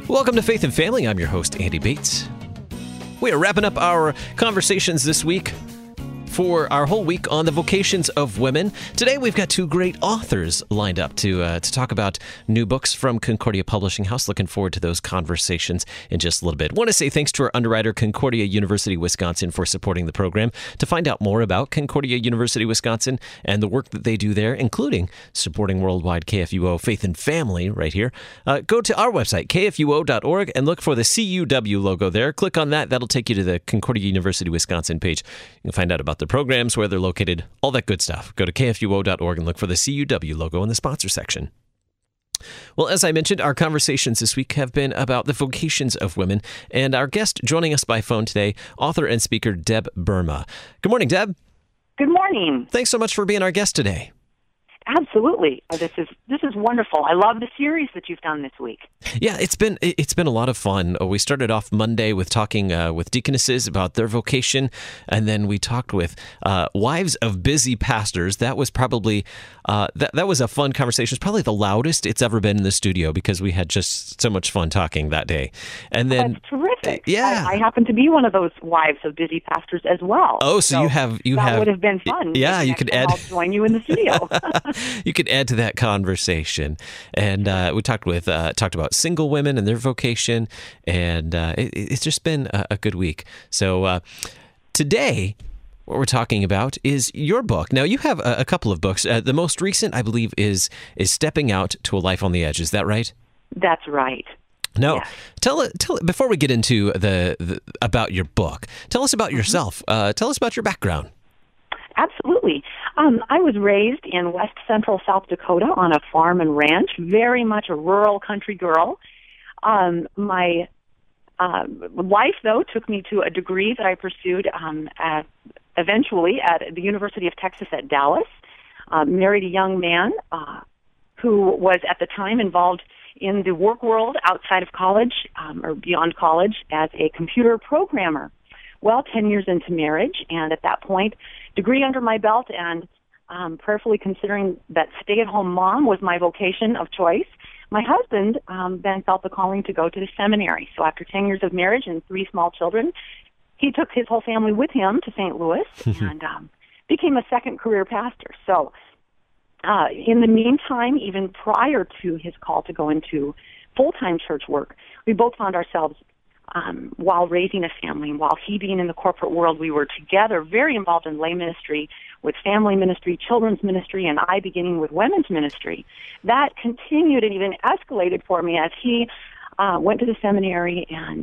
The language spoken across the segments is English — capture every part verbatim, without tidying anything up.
Welcome to Faith and Family. I'm your host, Andy Bates. We are wrapping up our conversations this week for our whole week on the vocations of women. Today, we've got two great authors lined up to uh, to talk about new books from Concordia Publishing House. Looking forward to those conversations in just a little bit. Want to say thanks to our underwriter, Concordia University, Wisconsin, for supporting the program. To find out more about Concordia University, Wisconsin, and the work that they do there, including supporting worldwide K F U O Faith and Family right here, uh, go to our website, K F U O dot org, and look for the C U W logo there. Click on that. That'll take you to the Concordia University, Wisconsin page. You can find out about the programs, where they're located, all that good stuff. Go to K F U O dot org and look for the C U W logo in the sponsor section. Well, as I mentioned, our conversations this week have been about the vocations of women, and our guest joining us by phone today, author and speaker Deb Burma. Good morning, Deb. Good morning. Thanks so much for being our guest today. Absolutely. This is this is wonderful. I love the series that you've done this week. Yeah, it's been it's been a lot of fun. We started off Monday with talking uh, with deaconesses about their vocation, and then we talked with uh, wives of busy pastors. That was probably uh, that that was a fun conversation. It's probably the loudest it's ever been in the studio because we had just so much fun talking that day. And then That's terrific. Yeah, I, I happen to be one of those wives of busy pastors as well. Oh, so, so you have you that have would have been fun. Yeah, Maybe you could time add. I'll join you in the studio. You could add to that conversation, and uh, we talked with uh, talked about single women and their vocation, and uh, it, it's just been a, a good week. So uh, today, what we're talking about is your book. Now, you have a, a couple of books. Uh, the most recent, I believe, is is Stepping Out to a Life on the Edge. Is that right? That's right. Now, yes. tell tell before we get into the, the about your book. Tell us about mm-hmm. yourself. Uh, tell us about your background. Absolutely. Um, I was raised in west central South Dakota on a farm and ranch, very much a rural country girl. Um, my uh, life, though, took me to a degree that I pursued um, at, eventually at the University of Texas at Dallas. Uh, married a young man uh, who was at the time involved in the work world outside of college um, or beyond college as a computer programmer. Well, ten years into marriage, and at that point, degree under my belt, and um, prayerfully considering that stay-at-home mom was my vocation of choice, my husband um, then felt the calling to go to the seminary. So after ten years of marriage and three small children, he took his whole family with him to Saint Louis and um, became a second career pastor. So uh, in the meantime, even prior to his call to go into full-time church work, we both found ourselves Um, while raising a family, while he being in the corporate world, we were together very involved in lay ministry, with family ministry, children's ministry, and I beginning with women's ministry. That continued and even escalated for me as he uh, went to the seminary, and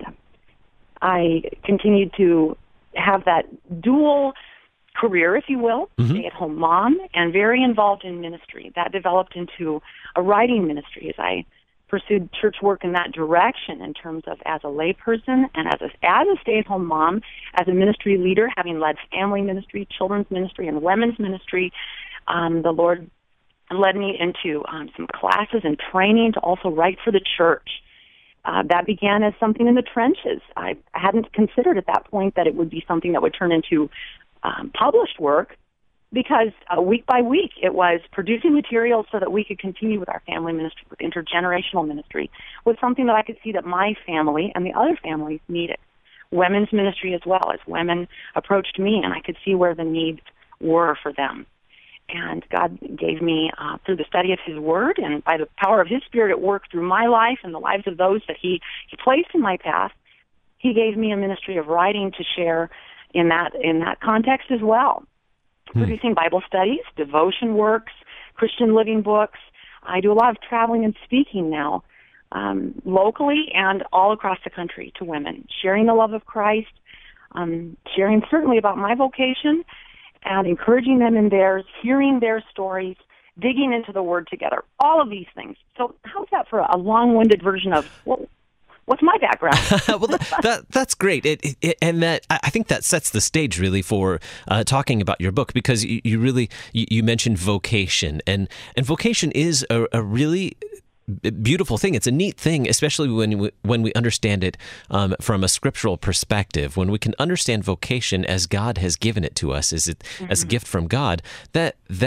I continued to have that dual career, if you will, mm-hmm. stay-at-home mom, and very involved in ministry. That developed into a writing ministry as I pursued church work in that direction in terms of as a layperson and as a, as a stay-at-home mom, as a ministry leader, having led family ministry, children's ministry, and women's ministry. Um, the Lord led me into um, some classes and training to also write for the church. Uh, that began as something in the trenches. I hadn't considered at that point that it would be something that would turn into um, published work, because uh, week by week it was producing materials so that we could continue with our family ministry, with intergenerational ministry, was something that I could see that my family and the other families needed. Women's ministry as well, as women approached me, and I could see where the needs were for them. And God gave me, uh, through the study of His Word and by the power of His Spirit at work through my life and the lives of those that He, he placed in my path, He gave me a ministry of writing to share in that in that context as well. Hmm. Producing Bible studies, devotion works, Christian living books. I do a lot of traveling and speaking now, um, locally and all across the country to women, sharing the love of Christ, um, sharing certainly about my vocation, and encouraging them in theirs, hearing their stories, digging into the Word together, all of these things. So how's that for a long-winded version of, well, what's my background? well, that, that that's great, it, it, and that I think that sets the stage really for uh, talking about your book, because you, you really you, you mentioned vocation, and and vocation is a, a really beautiful thing. It's a neat thing, especially when we, when we understand it um, from a scriptural perspective. When we can understand vocation as God has given it to us, as it mm-hmm. as a gift from God, that that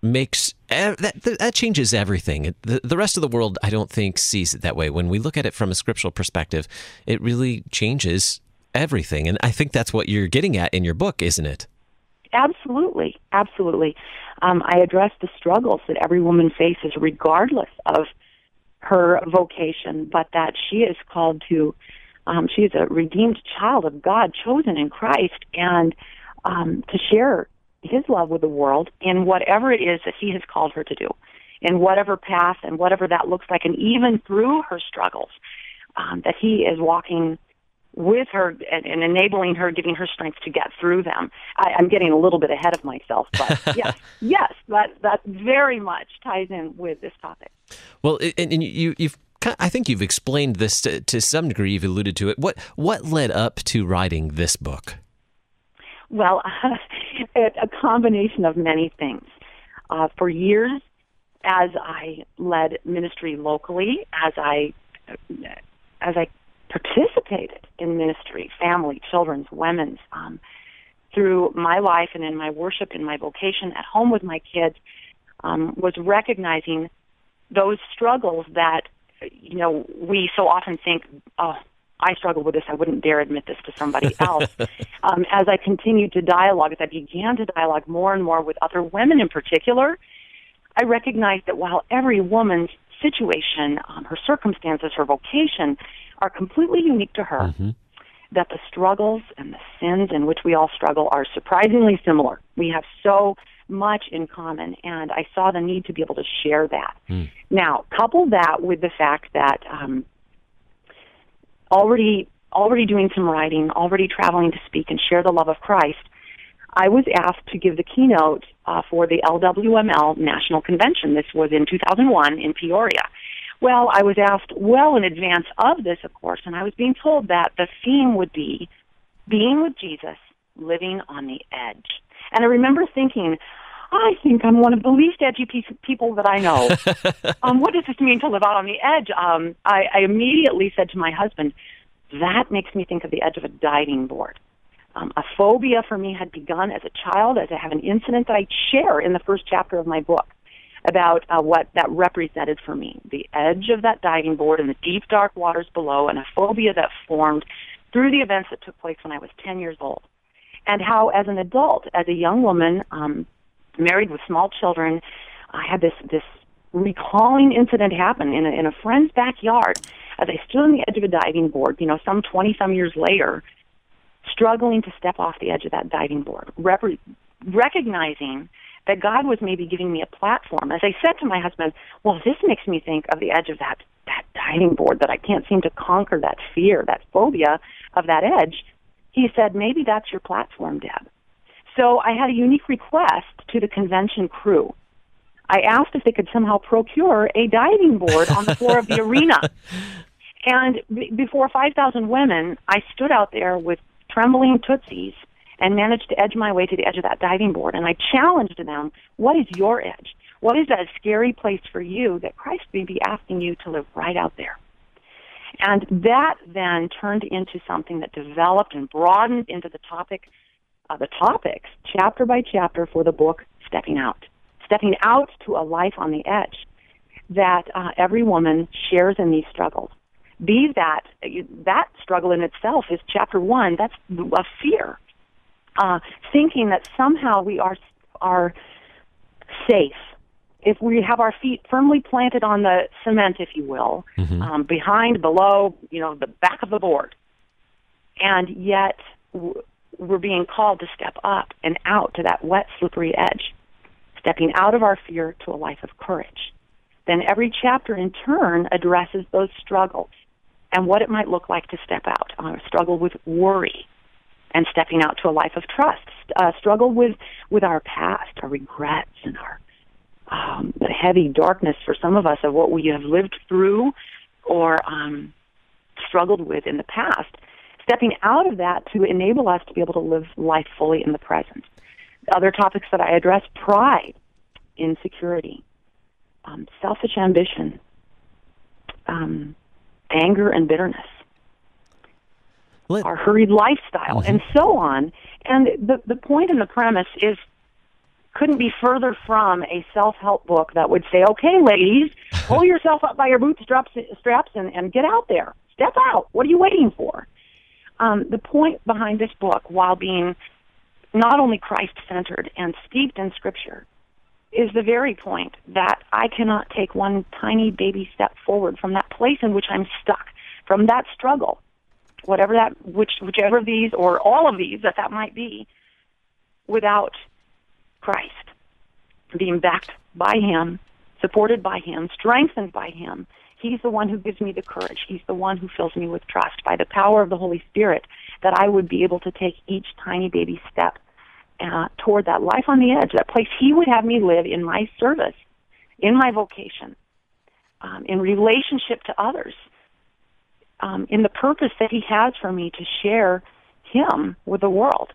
makes that that changes everything. The, the rest of the world, I don't think, sees it that way. When we look at it from a scriptural perspective, it really changes everything. And I think that's what you're getting at in your book, isn't it? Absolutely. Absolutely. Um, I address the struggles that every woman faces regardless of her vocation, but that she is called to, um, she is a redeemed child of God, chosen in Christ, and um, to share His love with the world in whatever it is that He has called her to do, in whatever path and whatever that looks like, and even through her struggles, um, that He is walking with her and, and enabling her, giving her strength to get through them. I, I'm getting a little bit ahead of myself, but yes, yes, that that very much ties in with this topic. Well, and, and you, you've, I think you've explained this to, to some degree. You've alluded to it. What what led up to writing this book? Well, uh, a combination of many things. Uh, for years, as I led ministry locally, as I as I participated in ministry, family, children's, women's, um, through my life and in my worship, in my vocation, at home with my kids, um, was recognizing those struggles that, you know, we so often think, oh, I struggle with this, I wouldn't dare admit this to somebody else. um, as I continued to dialogue, as I began to dialogue more and more with other women in particular, I recognized that while every woman's situation, um, her circumstances, her vocation are completely unique to her, mm-hmm. that the struggles and the sins in which we all struggle are surprisingly similar. We have so much in common, and I saw the need to be able to share that. Mm. Now, couple that with the fact that um, already already doing some writing, already traveling to speak and share the love of Christ, I was asked to give the keynote uh, for the L W M L National Convention. This was in two thousand one in Peoria. Well, I was asked well in advance of this, of course, and I was being told that the theme would be being with Jesus, living on the edge. And I remember thinking, I think I'm one of the least edgy people that I know. um, what does this mean to live out on the edge? Um, I, I immediately said to my husband, that makes me think of the edge of a diving board. Um, a phobia for me had begun as a child, as I have an incident that I share in the first chapter of my book about uh, what that represented for me, the edge of that diving board and the deep, dark waters below, and a phobia that formed through the events that took place when I was ten years old. And how, as an adult, as a young woman, um, married with small children, I had this this recalling incident happen in a, in a friend's backyard as I stood on the edge of a diving board, you know, some twenty-some years later, struggling to step off the edge of that diving board, rep- recognizing that God was maybe giving me a platform. As I said to my husband, well, this makes me think of the edge of that, that diving board, that I can't seem to conquer that fear, that phobia of that edge. He said, maybe that's your platform, Deb. So I had a unique request to the convention crew. I asked if they could somehow procure a diving board on the floor of the arena. And b- before five thousand women, I stood out there with trembling tootsies and managed to edge my way to the edge of that diving board. And I challenged them, what is your edge? What is that scary place for you that Christ may be asking you to live right out there? And that then turned into something that developed and broadened into the topic, uh, the topics, chapter by chapter for the book, Stepping Out. Stepping out to a life on the edge, that uh, every woman shares in these struggles. Be that, that struggle in itself is chapter one, that's a fear. Uh, thinking that somehow we are are safe if we have our feet firmly planted on the cement, if you will, mm-hmm. um, behind, below, you know, the back of the board. And yet w- we're being called to step up and out to that wet, slippery edge, stepping out of our fear to a life of courage. Then every chapter in turn addresses those struggles and what it might look like to step out, uh, struggle with worry, and stepping out to a life of trust, uh, struggle with, with our past, our regrets, and our um, the heavy darkness for some of us of what we have lived through or um, struggled with in the past, stepping out of that to enable us to be able to live life fully in the present. Other topics that I address, pride, insecurity, um, selfish ambition, um, anger and bitterness, our hurried lifestyle, mm-hmm. and so on. And the the point and the premise is couldn't be further from a self-help book that would say, okay, ladies, pull yourself up by your bootstraps straps and, and get out there. Step out. What are you waiting for? Um, the point behind this book, while being not only Christ-centered and steeped in Scripture, is the very point that I cannot take one tiny baby step forward from that place in which I'm stuck, from that struggle, whatever that, which, whichever of these or all of these that that might be, without Christ, being backed by Him, supported by Him, strengthened by Him. He's the one who gives me the courage. He's the one who fills me with trust by the power of the Holy Spirit, that I would be able to take each tiny baby step uh, toward that life on the edge, that place He would have me live in my service, in my vocation, um, in relationship to others, um, in the purpose that He has for me to share Him with the world.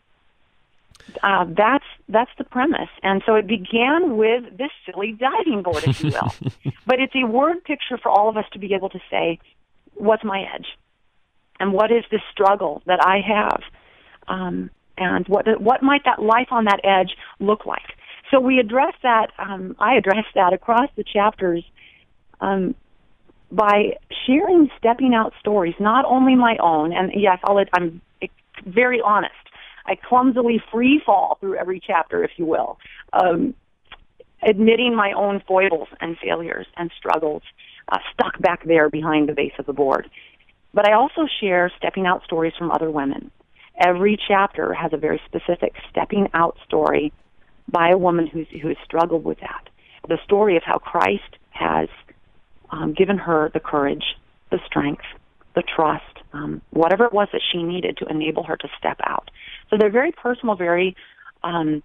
Uh, that's that's the premise. And so it began with this silly diving board, if you will. But it's a word picture for all of us to be able to say, what's my edge? And what is this struggle that I have? Um, and what what might that life on that edge look like? So we address that, um, I address that across the chapters um, by sharing stepping out stories, not only my own, and yes, I'll, I'm very honest. I clumsily free fall through every chapter, if you will, um, admitting my own foibles and failures and struggles, uh, stuck back there behind the base of the board. But I also share stepping out stories from other women. Every chapter has a very specific stepping out story by a woman who's, who has struggled with that. The story of how Christ has um, given her the courage, the strength, the trust, um, whatever it was that she needed to enable her to step out. So they're very personal, very um,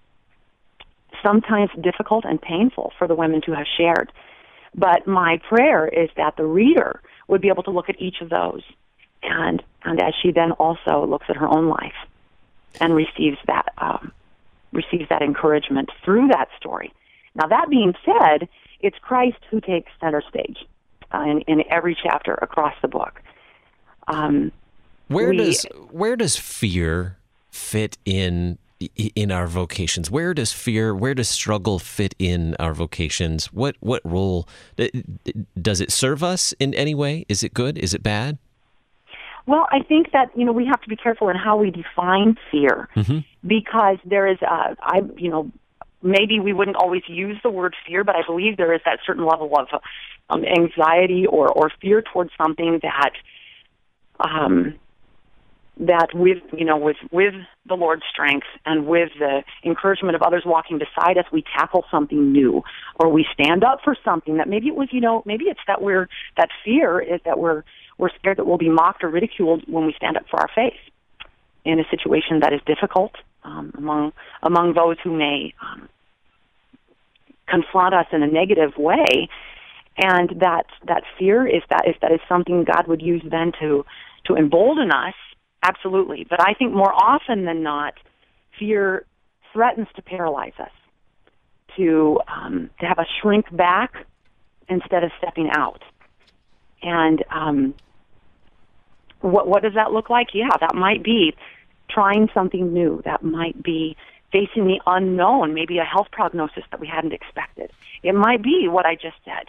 sometimes difficult and painful for the women to have shared. But my prayer is that the reader would be able to look at each of those, and and as she then also looks at her own life and receives that um, receives that encouragement through that story. Now, that being said, it's Christ who takes center stage uh, in, in every chapter across the book. Um, where we, does where does fear fit in in our vocations? Where does fear, where does struggle fit in our vocations? What what role does it serve us in any way? Is it good? Is it bad? Well, I think that, you know, we have to be careful in how we define fear, mm-hmm. because there is, uh, I, you know, maybe we wouldn't always use the word fear, but I believe there is that certain level of um, anxiety or, or fear towards something that, um, that with, you know, with, with the Lord's strength and with the encouragement of others walking beside us, we tackle something new, or we stand up for something that maybe it was, you know, maybe it's that we're, that fear is that we're, we're scared that we'll be mocked or ridiculed when we stand up for our faith in a situation that is difficult, um, among, among those who may, um, confront us in a negative way. And that, that fear is that, if that is something God would use then to, to embolden us. Absolutely. But I think more often than not, fear threatens to paralyze us, to um, to have us shrink back instead of stepping out. And um, what what does that look like? Yeah, that might be trying something new. That might be facing the unknown, maybe a health prognosis that we hadn't expected. It might be what I just said,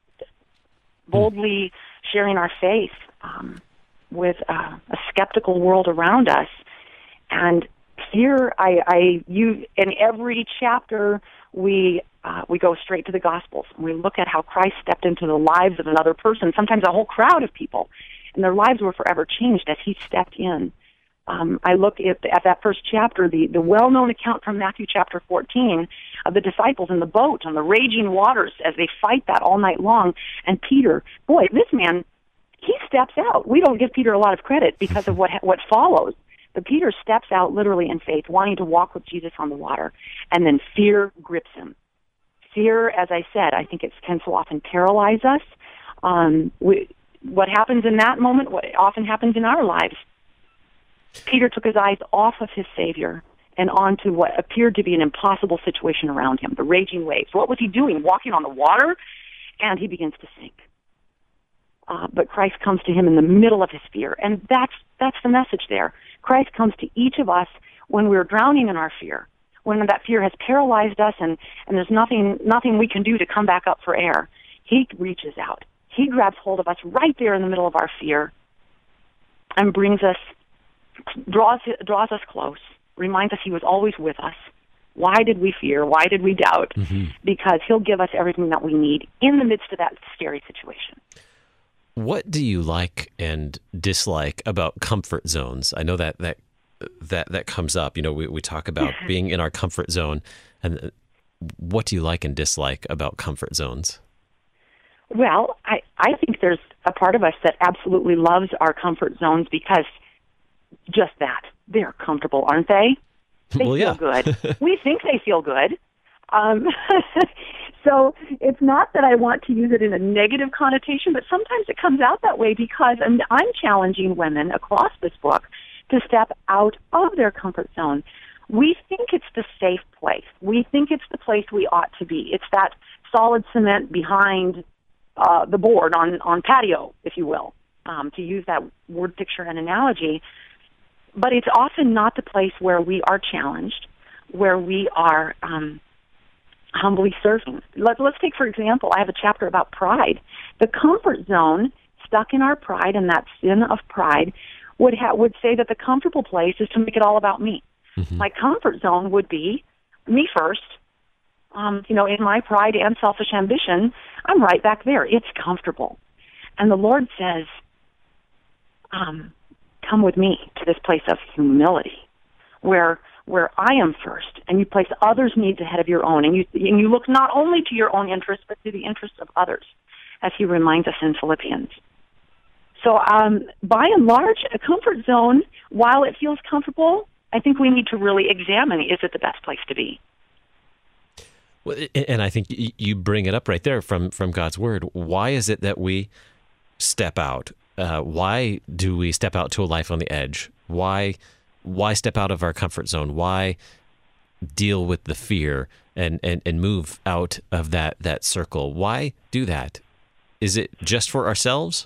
boldly sharing our faith um, with uh, a skeptical world around us. And here, I, I use, in every chapter, we uh, we go straight to the Gospels. We look at how Christ stepped into the lives of another person, sometimes a whole crowd of people, and their lives were forever changed as He stepped in. Um, I look at, at that first chapter, the, the well-known account from Matthew chapter fourteen of the disciples in the boat on the raging waters as they fight that all night long. And Peter, boy, this man, he steps out. We don't give Peter a lot of credit because of what what follows. But Peter steps out literally in faith, wanting to walk with Jesus on the water. And then fear grips him. Fear, as I said, I think it can so often paralyze us. Um, we, what happens in that moment, what often happens in our lives, Peter took his eyes off of his Savior and onto what appeared to be an impossible situation around him, the raging waves. What was he doing? Walking on the water? And he begins to sink. Uh, but Christ comes to him in the middle of his fear. And that's that's the message there. Christ comes to each of us when we're drowning in our fear, when that fear has paralyzed us and, and there's nothing nothing we can do to come back up for air, he reaches out. He grabs hold of us right there in the middle of our fear and brings us, draws draws us close, reminds us he was always with us. Why did we fear? Why did we doubt? Mm-hmm. Because he'll give us everything that we need in the midst of that scary situation. What do you like and dislike about comfort zones? I know that that that, that comes up. You know, we, we talk about being in our comfort zone. And what do you like and dislike about comfort zones? Well, I, I think there's a part of us that absolutely loves our comfort zones because just that. They're comfortable, aren't they? They well, feel yeah. good. We think they feel good. Um, so it's not that I want to use it in a negative connotation, but sometimes it comes out that way because and I'm challenging women across this book to step out of their comfort zone. We think it's the safe place. We think it's the place we ought to be. It's that solid cement behind uh, the board on, on patio, if you will, um, to use that word picture and analogy. But it's often not the place where we are challenged, where we are um, humbly serving. Let, let's take, for example, I have a chapter about pride. The comfort zone, stuck in our pride and that sin of pride, would ha- would say that the comfortable place is to make it all about me. Mm-hmm. My comfort zone would be me first. Um, you know, in my pride and selfish ambition, I'm right back there. It's comfortable. And the Lord says, um, come with me to this place of humility, where where I am first, and you place others' needs ahead of your own, and you and you look not only to your own interests, but to the interests of others, as he reminds us in Philippians. So um, by and large, a comfort zone, while it feels comfortable, I think we need to really examine, is it the best place to be? Well, and I think you bring it up right there from, from God's Word. Why is it that we step out? Uh, why do we step out to a life on the edge? Why why step out of our comfort zone? Why deal with the fear and, and, and move out of that, that circle? Why do that? Is it just for ourselves?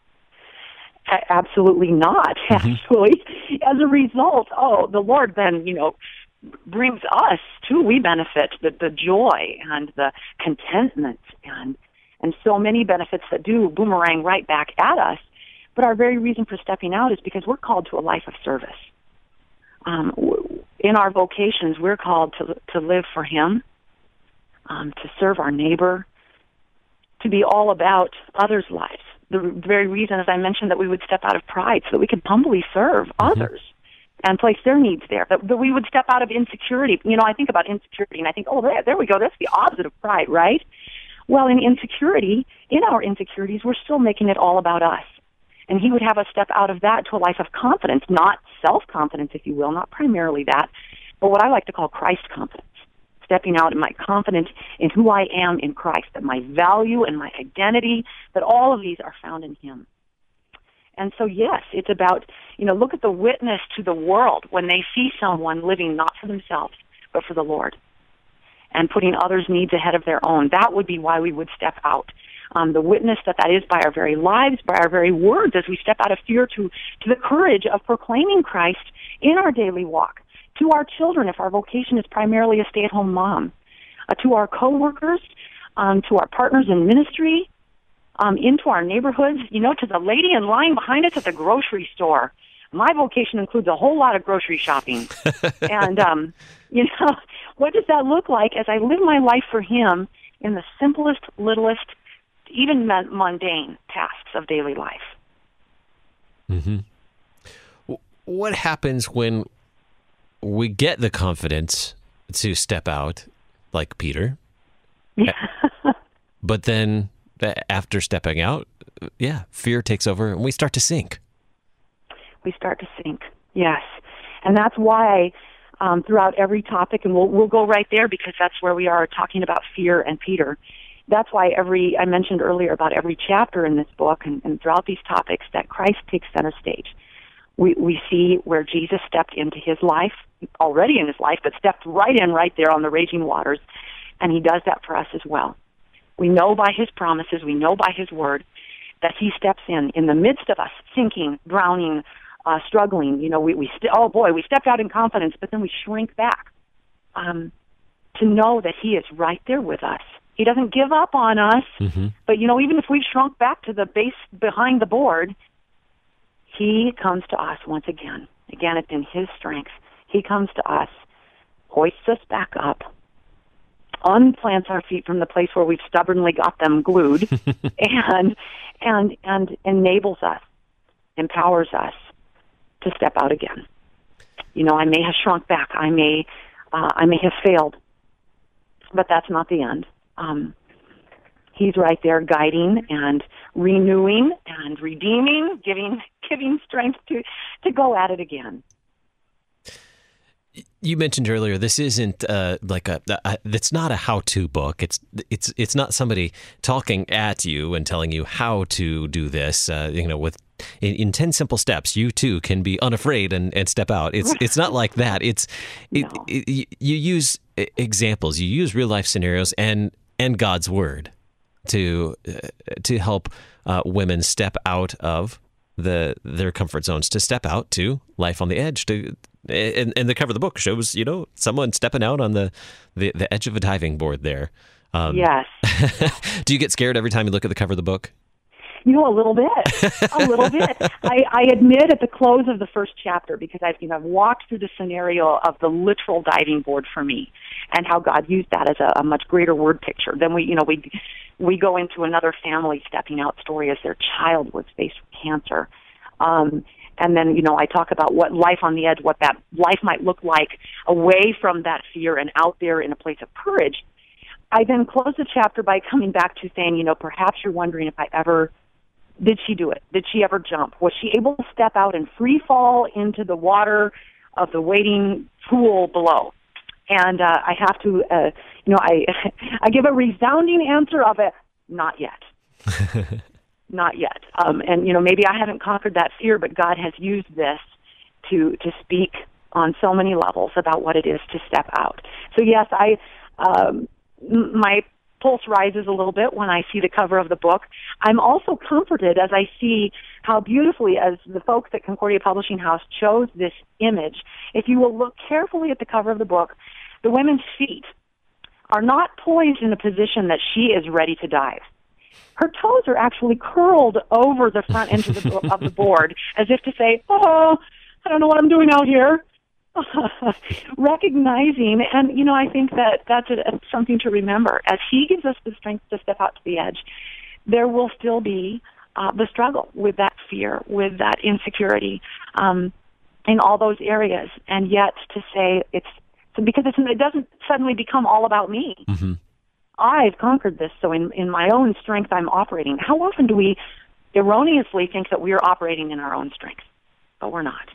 Absolutely not, actually. Mm-hmm. As a result, oh, the Lord then, you know, brings us, too, we benefit, the, the joy and the contentment and and so many benefits that do boomerang right back at us. But our very reason for stepping out is because we're called to a life of service. Um, in our vocations, we're called to to live for Him, um, to serve our neighbor, to be all about others' lives. The very reason, as I mentioned, that we would step out of pride so that we could humbly serve mm-hmm. others and place their needs there, that, that we would step out of insecurity. You know, I think about insecurity, and I think, oh, there, there we go. That's the opposite of pride, right? Well, in insecurity, in our insecurities, we're still making it all about us. And he would have us step out of that to a life of confidence, not self-confidence, if you will, not primarily that, but what I like to call Christ confidence. Stepping out in my confidence in who I am in Christ, that my value and my identity, that all of these are found in Him. And so, yes, it's about, you know, look at the witness to the world when they see someone living not for themselves, but for the Lord, and putting others' needs ahead of their own. That would be why we would step out. Um, the witness that that is by our very lives, by our very words, as we step out of fear to, to the courage of proclaiming Christ in our daily walk, to our children, if our vocation is primarily a stay-at-home mom, uh, to our coworkers, um, to our partners in ministry, um, into our neighborhoods, you know, to the lady in line behind us at the grocery store. My vocation includes a whole lot of grocery shopping. and, um, you know, what does that look like as I live my life for Him in the simplest, littlest, even mundane tasks of daily life? Mm-hmm. What happens when we get the confidence to step out, like Peter, but then after stepping out, yeah, fear takes over and we start to sink. We start to sink, yes. And that's why um, throughout every topic, and we'll, we'll go right there because that's where we are talking about fear and Peter. That's why every, I mentioned earlier about every chapter in this book and, and throughout these topics that Christ takes center stage. We we see where Jesus stepped into His life, already in His life, but stepped right in right there on the raging waters, and He does that for us as well. We know by His promises, we know by His word, that He steps in, in the midst of us, sinking, drowning, uh, struggling. You know, we, we st- oh boy, we stepped out in confidence, but then we shrink back um, to know that he is right there with us. He doesn't give up on us. Mm-hmm. But, you know, even if we've shrunk back to the base behind the board, he comes to us once again. Again, it's in his strength. He comes to us, hoists us back up, unplants our feet from the place where we've stubbornly got them glued, and and and enables us, empowers us to step out again. You know, I may have shrunk back. I may uh, I may have failed, but that's not the end. Um, he's right there guiding and renewing and redeeming, giving giving strength to, to go at it again. You mentioned earlier, this isn't uh, like a, a. It's not a how-to book. It's it's it's not somebody talking at you and telling you how to do this. Uh, you know, with in, in ten simple steps, you too can be unafraid and, and step out. It's it's not like that. It's it, no. it, it, you use examples. You use real life scenarios and and God's word to uh, to help uh, women step out of the their comfort zones, to step out to life on the edge. To and, and the cover of the book shows, you know, someone stepping out on the, the, the edge of a diving board there. Um, yes. Do you get scared every time you look at the cover of the book? You know, a little bit, a little bit. I, I admit at the close of the first chapter, because I've, you know, I've walked through the scenario of the literal diving board for me, and how God used that as a, a much greater word picture. Then we, you know, we we go into another family stepping out story as their child was faced with cancer, um, and then, you know, I talk about what life on the edge, what that life might look like away from that fear and out there in a place of courage. I then close the chapter by coming back to saying, you know, perhaps you're wondering if I ever. Did she do it? Did she ever jump? Was she able to step out and free fall into the water of the waiting pool below? And uh, I have to, uh, you know, I I give a resounding answer of it, not yet. Not yet. Um, and, you know, maybe I haven't conquered that fear, but God has used this to to speak on so many levels about what it is to step out. So, yes, I um, my pulse rises a little bit when I see the cover of the book. I'm also comforted as I see how beautifully, as the folks at Concordia Publishing House chose this image. If you will look carefully at the cover of the book, the women's feet are not poised in a position that she is ready to dive. Her toes are actually curled over the front edge of the, of the board, as if to say, oh, I don't know what I'm doing out here. Recognizing, and, you know, I think that that's a, something to remember. As he gives us the strength to step out to the edge, there will still be uh, the struggle with that fear, with that insecurity um, in all those areas. And yet to say it's, because it's, it doesn't suddenly become all about me. Mm-hmm. I've conquered this, so in, in my own strength I'm operating. How often do we erroneously think that we are operating in our own strength? But we're not.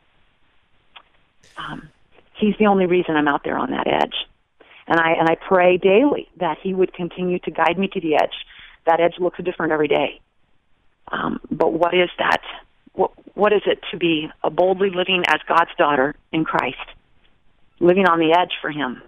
Um, he's the only reason I'm out there on that edge. And I and I pray daily that he would continue to guide me to the edge. That edge looks different every day. Um, but what is that? What, what is it to be a boldly living as God's daughter in Christ? Living on the edge for him.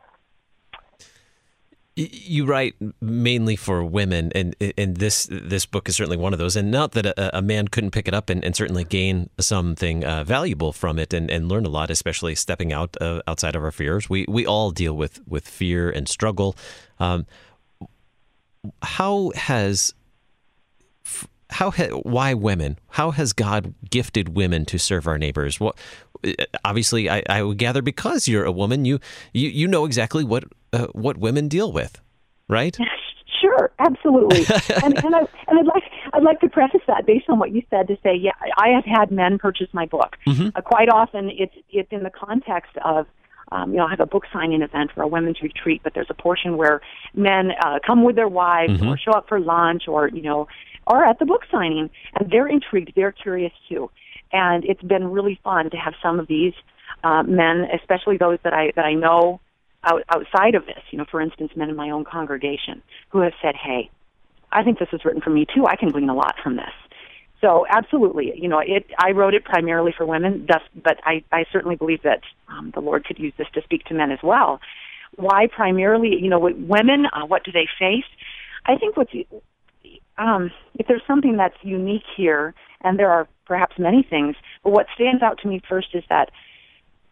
You write mainly for women, and and this this book is certainly one of those. And not that a, a man couldn't pick it up and, and certainly gain something uh, valuable from it and, and learn a lot, especially stepping out uh, outside of our fears. We we all deal with, with fear and struggle. Um, how has how ha, why women? How has God gifted women to serve our neighbors? What obviously I, I would gather because you're a woman, you you, you know exactly what. Uh, what women deal with, right? Sure, absolutely. and and, I, and I'd like I'd like to preface that based on what you said to say, yeah, I have had men purchase my book. Mm-hmm. Uh, quite often, it's it's in the context of, um, you know, I have a book signing event for a women's retreat, but there's a portion where men uh, come with their wives mm-hmm. or show up for lunch, or you know, or at the book signing, and they're intrigued, they're curious too, and it's been really fun to have some of these uh, men, especially those that I that I know. Out, outside of this, you know, for instance, men in my own congregation who have said, hey, I think this was written for me too. I can glean a lot from this. So absolutely, you know, it. I wrote it primarily for women, thus, but I, I certainly believe that um, the Lord could use this to speak to men as well. Why primarily, you know, with women, uh, what do they face? I think what's, um, if there's something that's unique here, and there are perhaps many things, but what stands out to me first is that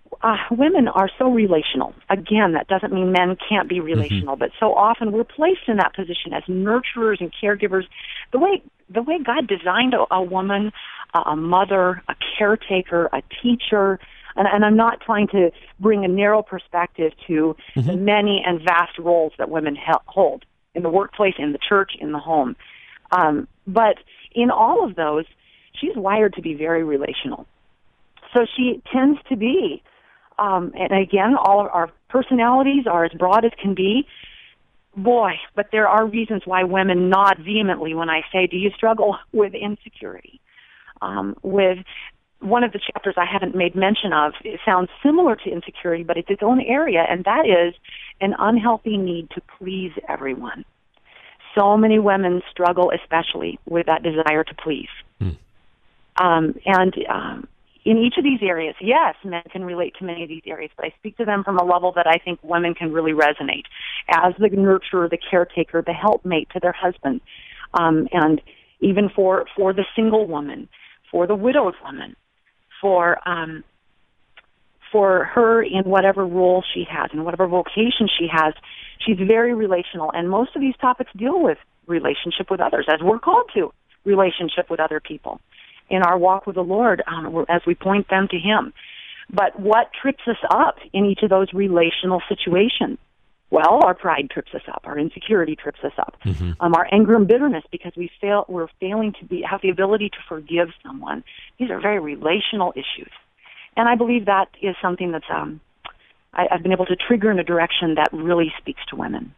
uh, women are so relational. Again, that doesn't mean men can't be relational, mm-hmm. but so often we're placed in that position as nurturers and caregivers. The way the way God designed a, a woman, uh, a mother, a caretaker, a teacher, and, and I'm not trying to bring a narrow perspective to mm-hmm. the many and vast roles that women he- hold in the workplace, in the church, in the home. Um, but in all of those, she's wired to be very relational. So she tends to be, um, and again, all of our personalities are as broad as can be. Boy, but there are reasons why women nod vehemently when I say, do you struggle with insecurity? Um, with one of the chapters I haven't made mention of, it sounds similar to insecurity, but it's its own area, and that is an unhealthy need to please everyone. So many women struggle especially with that desire to please. Mm. Um, and um, in each of these areas, yes, men can relate to many of these areas, but I speak to them from a level that I think women can really resonate as the nurturer, the caretaker, the helpmate to their husband, um, and even for, for the single woman, for the widowed woman, for um, for her in whatever role she has, in whatever vocation she has. She's very relational, and most of these topics deal with relationship with others, as we're called to, relationship with other people in our walk with the Lord, um, as we point them to Him. But what trips us up in each of those relational situations? Well, our pride trips us up, our insecurity trips us up, mm-hmm. um, our anger and bitterness because we fail, we're failing to be have the ability to forgive someone. These are very relational issues, and I believe that is something that's um, I, I've been able to trigger in a direction that really speaks to women.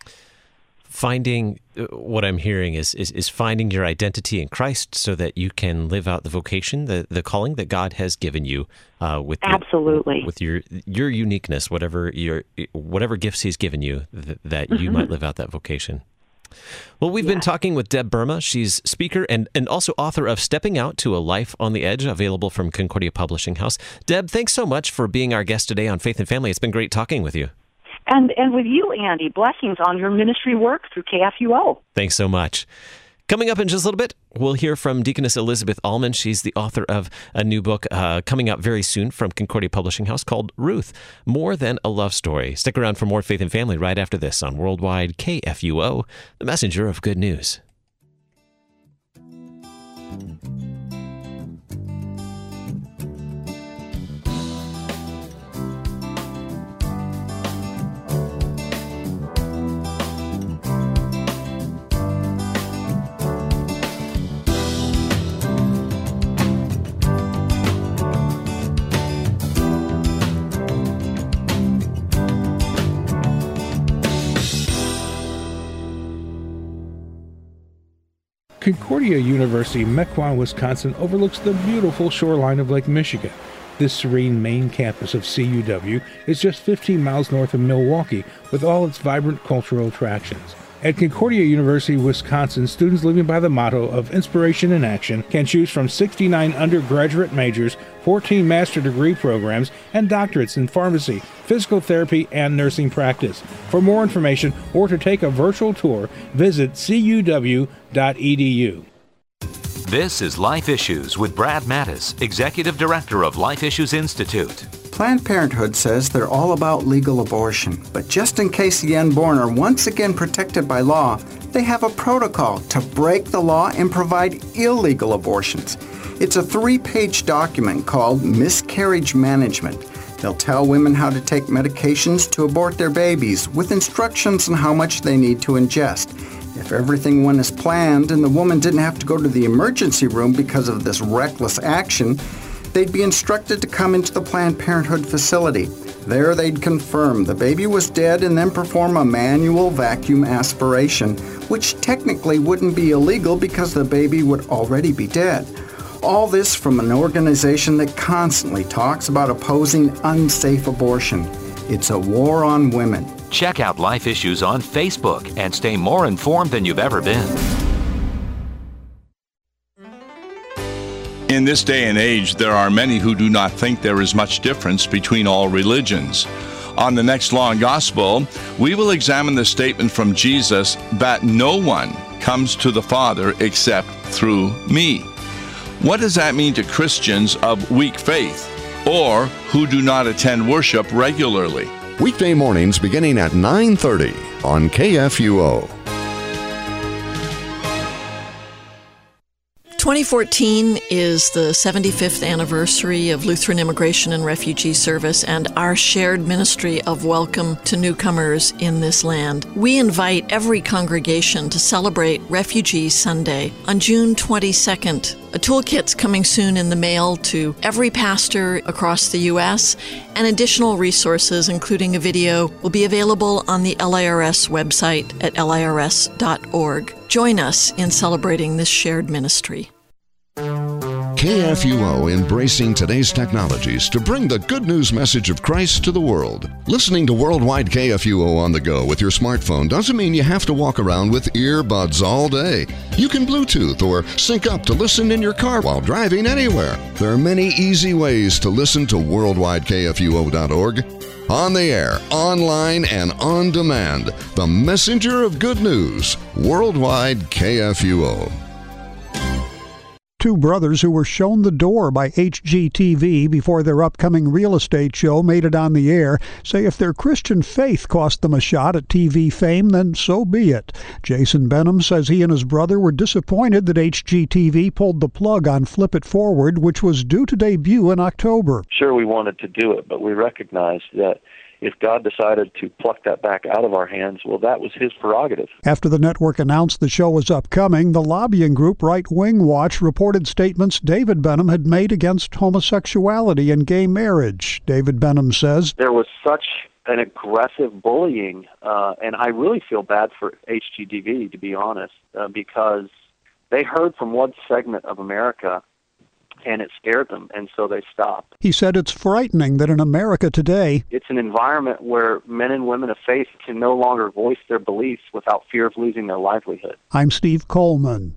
Finding, what I'm hearing is, is is finding your identity in Christ so that you can live out the vocation, the, the calling that God has given you uh, with absolutely your, with your your uniqueness, whatever your whatever gifts He's given you, th- that mm-hmm. you might live out that vocation. Well, we've yeah. been talking with Deb Burma. She's speaker and, and also author of Stepping Out to a Life on the Edge, available from Concordia Publishing House. Deb, thanks so much for being our guest today on Faith and Family. It's been great talking with you. And and with you, Andy, blessings on your ministry work through K F U O. Thanks so much. Coming up in just a little bit, we'll hear from Deaconess Elizabeth Allman. She's the author of a new book uh, coming out very soon from Concordia Publishing House called Ruth, More Than a Love Story. Stick around for more Faith and Family right after this on Worldwide K F U O, the messenger of good news. Concordia University, Mequon, Wisconsin, overlooks the beautiful shoreline of Lake Michigan. This serene main campus of C U W is just fifteen miles north of Milwaukee, with all its vibrant cultural attractions. At Concordia University, Wisconsin, students living by the motto of inspiration in action can choose from sixty-nine undergraduate majors, fourteen master degree programs, and doctorates in pharmacy, physical therapy, and nursing practice. For more information or to take a virtual tour, visit c u w dot e d u. This is Life Issues with Brad Mattis, Executive Director of Life Issues Institute. Planned Parenthood says they're all about legal abortion, but just in case the unborn are once again protected by law, they have a protocol to break the law and provide illegal abortions. It's a three-page document called Miscarriage Management. They'll tell women how to take medications to abort their babies with instructions on how much they need to ingest. If everything went as planned and the woman didn't have to go to the emergency room because of this reckless action, they'd be instructed to come into the Planned Parenthood facility. There they'd confirm the baby was dead and then perform a manual vacuum aspiration, which technically wouldn't be illegal because the baby would already be dead. All this from an organization that constantly talks about opposing unsafe abortion. It's a war on women. Check out Life Issues on Facebook and stay more informed than you've ever been. In this day and age, there are many who do not think there is much difference between all religions. On the next Law and Gospel, we will examine the statement from Jesus that no one comes to the Father except through me. What does that mean to Christians of weak faith? or who do not attend worship regularly. Weekday mornings beginning at nine thirty on K F U O. twenty fourteen is the seventy-fifth anniversary of Lutheran Immigration and Refugee Service and our shared ministry of welcome to newcomers in this land. We invite every congregation to celebrate Refugee Sunday on June twenty-second. A toolkit's coming soon in the mail to every pastor across the U S, and additional resources, including a video, will be available on the L I R S website at L I R S dot org. Join us in celebrating this shared ministry. K F U O embracing today's technologies to bring the good news message of Christ to the world. Listening to Worldwide K F U O on the go with your smartphone doesn't mean you have to walk around with earbuds all day. You can Bluetooth or sync up to listen in your car while driving anywhere. There are many easy ways to listen to worldwide K F U O dot org. On the air, online, and on demand. The messenger of good news. Worldwide K F U O. Two brothers who were shown the door by H G T V before their upcoming real estate show made it on the air say if their Christian faith cost them a shot at T V fame, then so be it. Jason Benham says he and his brother were disappointed that H G T V pulled the plug on Flip It Forward, which was due to debut in October. Sure, we wanted to do it, but we recognized that if God decided to pluck that back out of our hands, well, that was his prerogative. After the network announced the show was upcoming, the lobbying group Right Wing Watch reported statements David Benham had made against homosexuality and gay marriage. David Benham says, there was such an aggressive bullying, uh, and I really feel bad for H G T V, to be honest, uh, because they heard from one segment of America and it scared them, and so they stopped. He said it's frightening that in America today, it's an environment where men and women of faith can no longer voice their beliefs without fear of losing their livelihood. I'm Steve Coleman.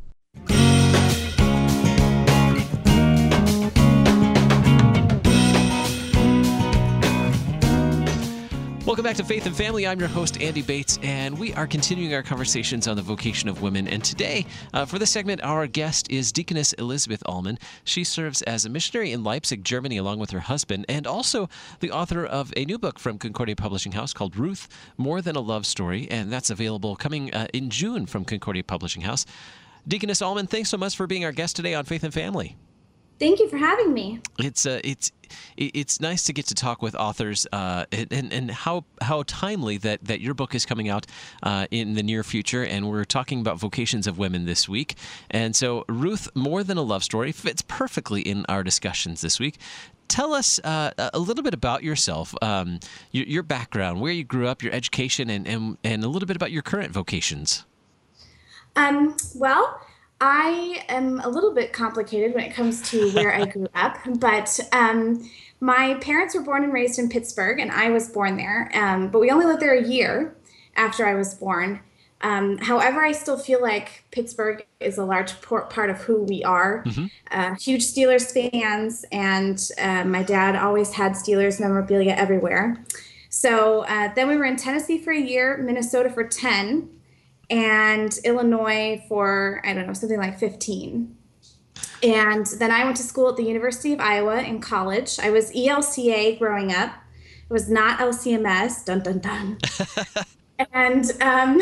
Welcome back to Faith and Family. I'm your host, Andy Bates, and we are continuing our conversations on the vocation of women. And today, uh, for this segment, our guest is Deaconess Elizabeth Allman. She serves as a missionary in Leipzig, Germany, along with her husband, and also the author of a new book from Concordia Publishing House called Ruth, More Than a Love Story, and that's available coming uh, in June from Concordia Publishing House. Deaconess Allman, thanks so much for being our guest today on Faith and Family. Thank you for having me. It's uh, it's it's nice to get to talk with authors, uh, and and how how timely that, that your book is coming out uh, in the near future. And we're talking about vocations of women this week. And so, Ruth, More Than a Love Story fits perfectly in our discussions this week. Tell us uh, a little bit about yourself, um, your, your background, where you grew up, your education, and, and and a little bit about your current vocations. Um. Well. I am a little bit complicated when it comes to where I grew up, but um, my parents were born and raised in Pittsburgh, and I was born there, um, but we only lived there a year after I was born. Um, however, I still feel like Pittsburgh is a large part of who we are. Mm-hmm. Uh, huge Steelers fans, and uh, my dad always had Steelers memorabilia everywhere. So uh, then we were in Tennessee for a year, Minnesota for ten, and Illinois for, I don't know, something like fifteen. And then I went to school at the University of Iowa in college. I was E L C A growing up. It was not L C M S, dun, dun, dun. And um,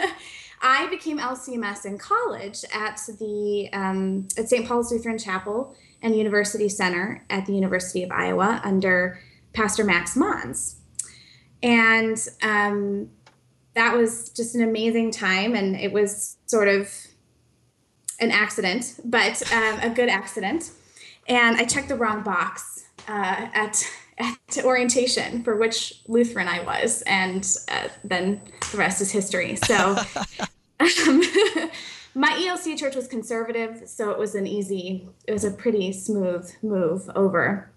I became L C M S in college at the um, at Saint Paul's Lutheran Chapel and University Center at the University of Iowa under Pastor Max Mons. And um, that was just an amazing time, and it was sort of an accident, but um, a good accident. And I checked the wrong box uh, at, at orientation for which Lutheran I was, and uh, then the rest is history. So um, my E L C A church was conservative, so it was an easy, it was a pretty smooth move over.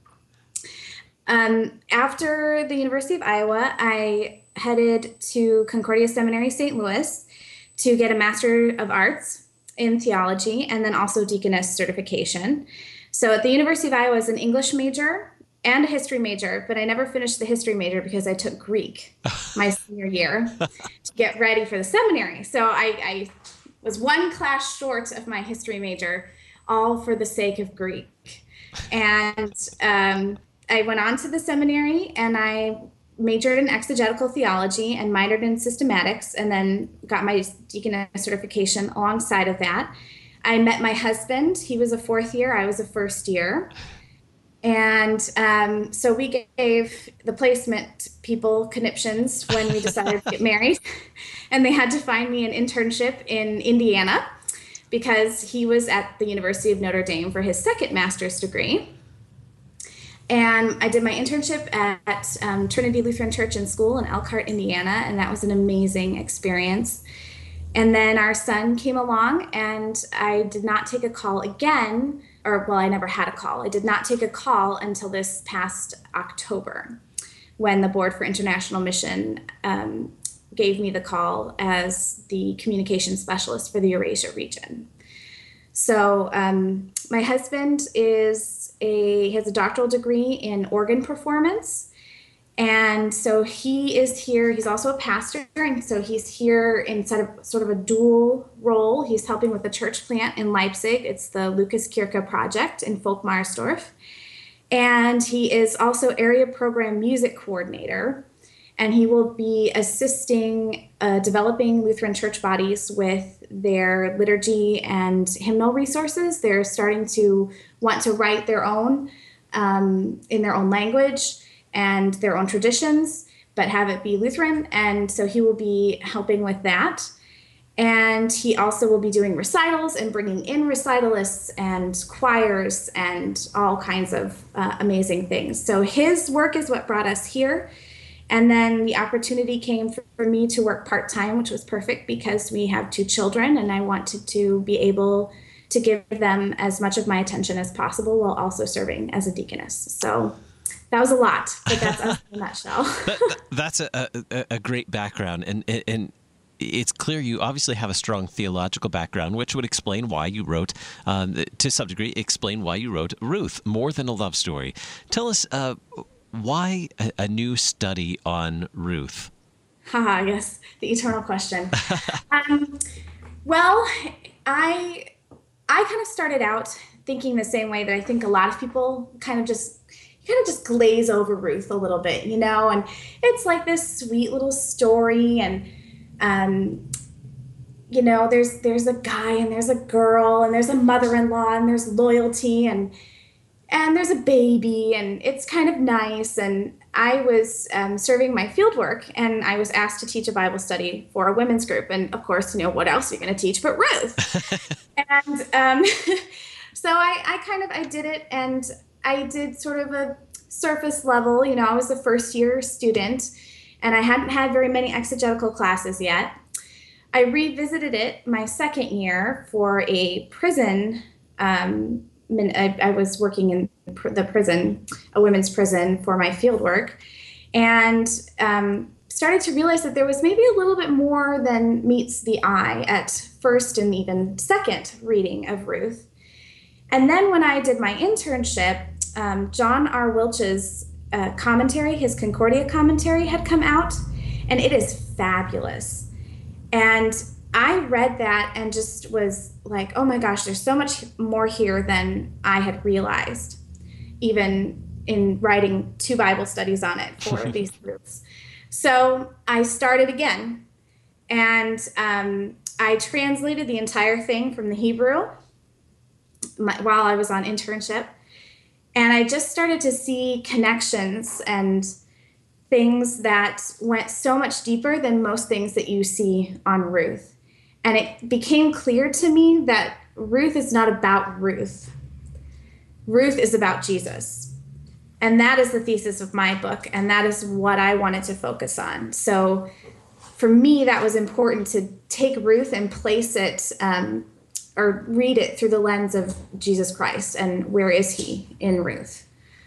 Um, after the University of Iowa, I headed to Concordia Seminary, Saint Louis, to get a Master of Arts in theology and then also deaconess certification. So at the University of Iowa, I was an English major and a history major, but I never finished the history major because I took Greek my senior year to get ready for the seminary. So I, I was one class short of my history major, all for the sake of Greek. And um, I went on to the seminary and I majored in exegetical theology and minored in systematics, and then got my deaconess certification alongside of that. I met my husband. He was a fourth year. I was a first year. And um, so we gave the placement people conniptions when we decided to get married. And they had to find me an internship in Indiana because he was at the University of Notre Dame for his second master's degree. And I did my internship at um, Trinity Lutheran Church and School in Elkhart, Indiana, and that was an amazing experience. And then our son came along, and I did not take a call again, or well, I never had a call. I did not take a call until this past October, when the Board for International Mission um, gave me the call as the communication specialist for the Eurasia region. So um, my husband is a he has a doctoral degree in organ performance. And so he is here. He's also a pastor. And so he's here in sort of, sort of a dual role. He's helping with the church plant in Leipzig. It's the Lucas Kirche Project in Volkmarsdorf. And he is also area program music coordinator. And he will be assisting uh, developing Lutheran church bodies with their liturgy and hymnal resources. They're starting to want to write their own um, in their own language and their own traditions, but have it be Lutheran. And so he will be helping with that. And he also will be doing recitals and bringing in recitalists and choirs and all kinds of uh, amazing things. So his work is what brought us here. And then the opportunity came for, for me to work part-time, which was perfect because we have two children and I wanted to be able to give them as much of my attention as possible while also serving as a deaconess. So that was a lot, but that's us in a nutshell. that, that, that's a, a, a great background. And, and it's clear you obviously have a strong theological background, which would explain why you wrote, um, to some degree, explain why you wrote Ruth, More Than a Love Story. Tell us uh, why a, a new study on Ruth? Haha, yes, the eternal question. um, well, I I kind of started out thinking the same way that I think a lot of people kind of just kind of just glaze over Ruth a little bit, you know, and it's like this sweet little story, and um, you know, there's there's a guy and there's a girl and there's a mother-in-law and there's loyalty and and there's a baby and it's kind of nice. And I was um, serving my field work and I was asked to teach a Bible study for a women's group, and of course, you know, what else are you going to teach but Ruth? and um, so I, I kind of I did it, and I did sort of a surface level, you know, I was a first year student and I hadn't had very many exegetical classes yet. I revisited it my second year for a prison, um, I, I was working in the prison, a women's prison for my field work, and um, started to realize that there was maybe a little bit more than meets the eye at first and even second reading of Ruth. And then when I did my internship, Um, John R. Wilch's uh, commentary, his Concordia commentary, had come out, and it is fabulous. And I read that and just was like, oh my gosh, there's so much more here than I had realized, even in writing two Bible studies on it for these groups. So I started again, and um, I translated the entire thing from the Hebrew my, while I was on internship. And I just started to see connections and things that went so much deeper than most things that you see on Ruth. And it became clear to me that Ruth is not about Ruth. Ruth is about Jesus. And that is the thesis of my book, and that is what I wanted to focus on. So for me, that was important to take Ruth and place it um, or read it through the lens of Jesus Christ and where is he in Ruth.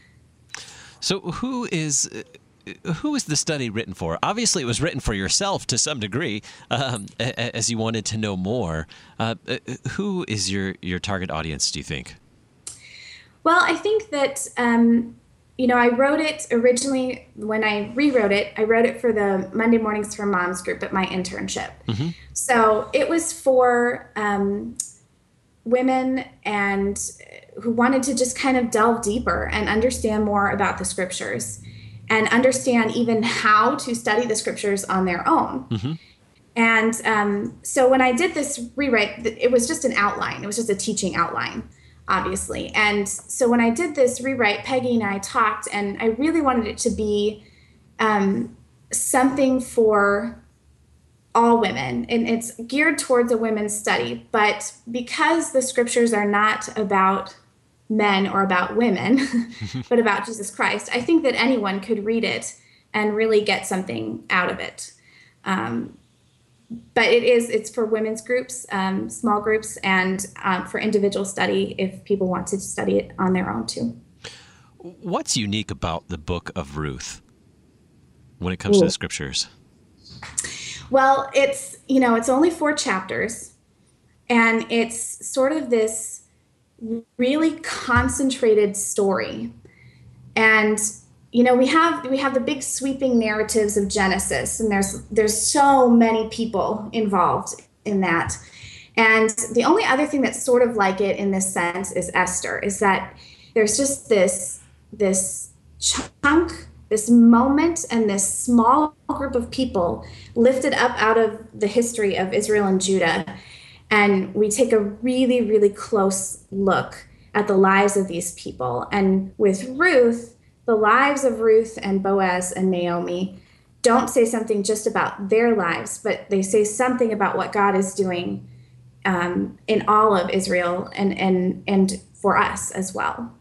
So who is who is the study written for? Obviously, it was written for yourself to some degree, um, as you wanted to know more. Uh, who is your, your target audience, do you think? Well, I think that, um, you know, I wrote it originally, when I rewrote it, I wrote it for the Monday Mornings for Moms group at my internship. Mm-hmm. So it was for... Um, women and who wanted to just kind of delve deeper and understand more about the scriptures and understand even how to study the scriptures on their own. Mm-hmm. And um, so when I did this rewrite, it was just an outline. It was just a teaching outline, obviously. And so when I did this rewrite, Peggy and I talked, and I really wanted it to be um, something for all women. And it's geared towards a women's study. But because the scriptures are not about men or about women, but about Jesus Christ, I think that anyone could read it and really get something out of it. Um, but it is, it's for women's groups, um, small groups, and um, for individual study if people want to study it on their own too. What's unique about the book of Ruth when it comes Ooh. to the scriptures? Well, it's, you know, it's only four chapters, and it's sort of this really concentrated story. And you know, we have we have the big sweeping narratives of Genesis, and there's there's so many people involved in that. And the only other thing that's sort of like it in this sense is Esther, is that there's just this this chunk, this moment, and this small group of people lifted up out of the history of Israel and Judah. And we take a really, really close look at the lives of these people. And with Ruth, the lives of Ruth and Boaz and Naomi don't say something just about their lives, but they say something about what God is doing um, in all of Israel and, and, and for us as well.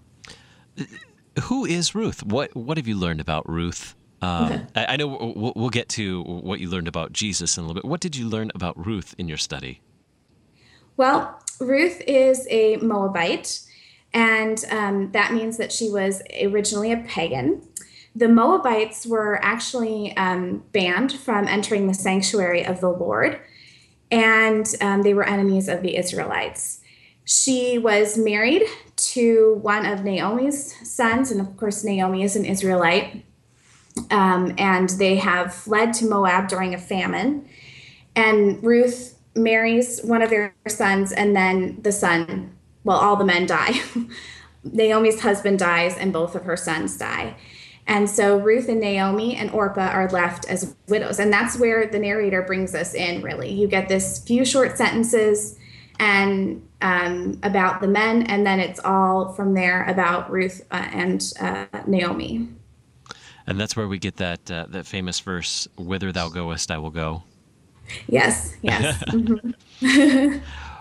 Who is Ruth? What what have you learned about Ruth? Um, okay. I, I know we'll, we'll get to what you learned about Jesus in a little bit. What did you learn about Ruth in your study? Well, Ruth is a Moabite. And um, that means that she was originally a pagan. The Moabites were actually um, banned from entering the sanctuary of the Lord, and um, they were enemies of the Israelites. She was married to one of Naomi's sons, and of course, Naomi is an Israelite. Um, and they have fled to Moab during a famine. And Ruth marries one of their sons, and then the son Well, all the men die. Naomi's husband dies, and both of her sons die. And so Ruth and Naomi and Orpah are left as widows. And that's where the narrator brings us in, really. You get this few short sentences and um, about the men, and then it's all from there about Ruth uh, and uh, Naomi. And that's where we get that uh, that famous verse, "Whither thou goest, I will go." Yes, yes. mm-hmm.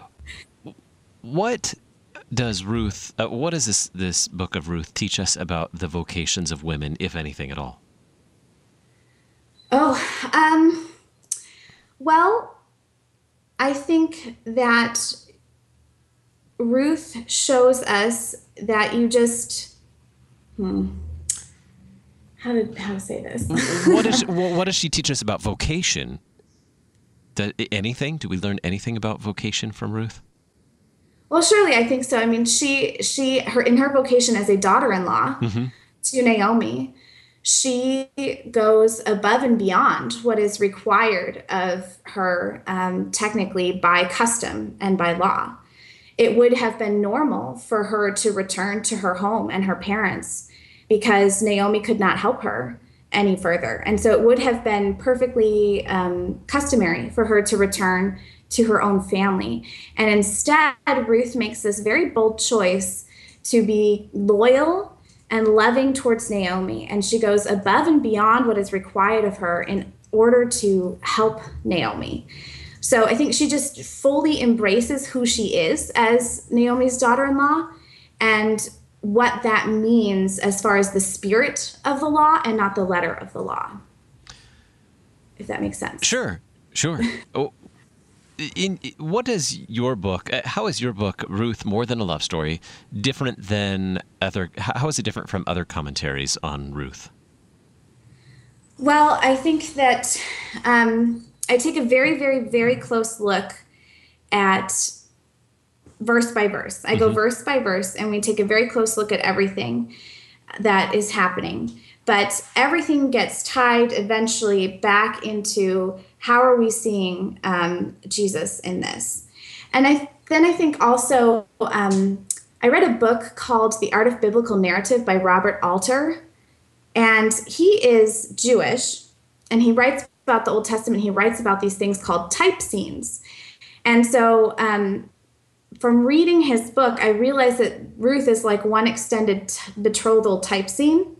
What does Ruth, uh, what does this, this book of Ruth teach us about the vocations of women, if anything at all? Oh, um, well, I think that Ruth shows us that you just, hmm, how to, how to say this? what, is, what does she teach us about vocation? Does, anything? Do we learn anything about vocation from Ruth? Well, surely I think so. I mean, she, she, her, in her vocation as a daughter-in-law mm-hmm. to Naomi, she goes above and beyond what is required of her, um, technically by custom and by law. It would have been normal for her to return to her home and her parents because Naomi could not help her any further. And so it would have been perfectly um, customary for her to return to her own family. And instead, Ruth makes this very bold choice to be loyal and loving towards Naomi. And she goes above and beyond what is required of her in order to help Naomi. So I think she just fully embraces who she is as Naomi's daughter-in-law and what that means as far as the spirit of the law and not the letter of the law, if that makes sense. Sure, sure. Oh. In, what is your book, how is your book, Ruth, More Than a Love Story, different than other, how is it different from other commentaries on Ruth? Well, I think that um, I take a very, very, very close look at verse by verse. I mm-hmm. go verse by verse, and we take a very close look at everything that is happening. But everything gets tied eventually back into how are we seeing um, Jesus in this? And I then I think also um, I read a book called The Art of Biblical Narrative by Robert Alter, and he is Jewish, and he writes about the Old Testament. He writes about these things called type scenes. And so um, from reading his book, I realized that Ruth is like one extended t- betrothal type scene,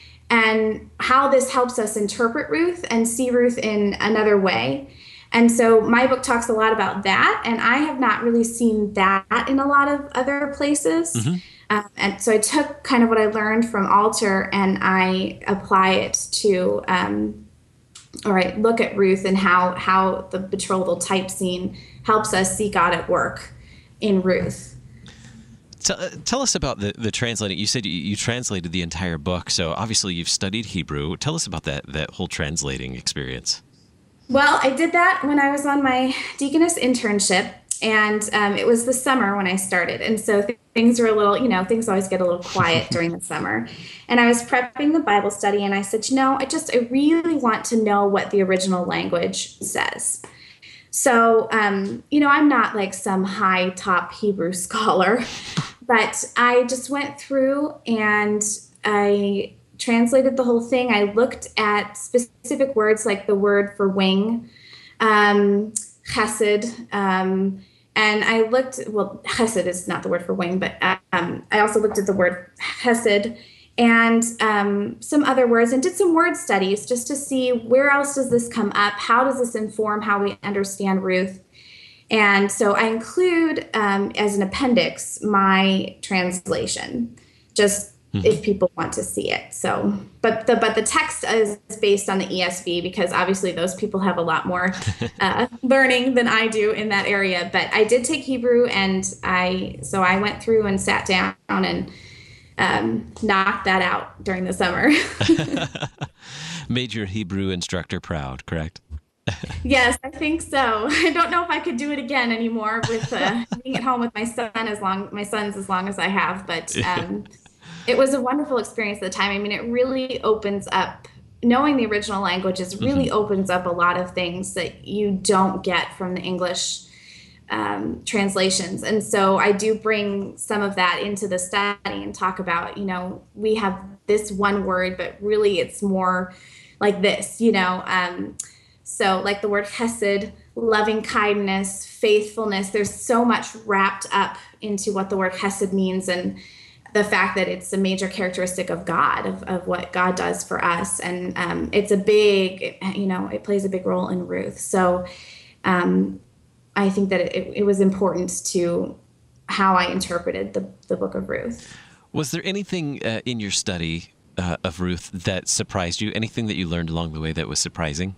and how this helps us interpret Ruth and see Ruth in another way. And so my book talks a lot about that, and I have not really seen that in a lot of other places. Mm-hmm. Um, and so I took kind of what I learned from Alter, and I apply it to, um, all right, look at Ruth and how, how the betrothal type scene helps us see God at work in Ruth. Tell, uh, tell us about the, the translating. You said you, you translated the entire book, so obviously you've studied Hebrew. Tell us about that, that whole translating experience. Well, I did that when I was on my deaconess internship, and um, it was the summer when I started. And so th- things were a little, you know, things always get a little quiet during the summer. And I was prepping the Bible study, and I said, you know, I just, I really want to know what the original language says. So, um, you know, I'm not like some high top Hebrew scholar, but I just went through and I translated the whole thing. I looked at specific words like the word for wing, um, chesed, um, and I looked, well, chesed is not the word for wing, but um, I also looked at the word chesed and um, some other words and did some word studies just to see where else does this come up? How does this inform how we understand Ruth? And so I include um, as an appendix my translation, just mm-hmm. if people want to see it. So, but the but the text is based on the E S V because obviously those people have a lot more uh, learning than I do in that area. But I did take Hebrew, and I so I went through and sat down and um, knocked that out during the summer. Made your Hebrew instructor proud, correct? Yes, I think so. I don't know if I could do it again anymore with uh, being at home with my son as long my sons as long as I have, but um, it was a wonderful experience at the time. I mean, it really opens up, knowing the original languages really mm-hmm. opens up a lot of things that you don't get from the English um, translations. And so I do bring some of that into the study and talk about, you know, we have this one word, but really it's more like this, you know, um, so like the word chesed, loving kindness, faithfulness, there's so much wrapped up into what the word chesed means and the fact that it's a major characteristic of God, of, of what God does for us. And um, it's a big, you know, it plays a big role in Ruth. So um, I think that it, it was important to how I interpreted the, the book of Ruth. Was there anything uh, in your study uh, of Ruth that surprised you? Anything that you learned along the way that was surprising?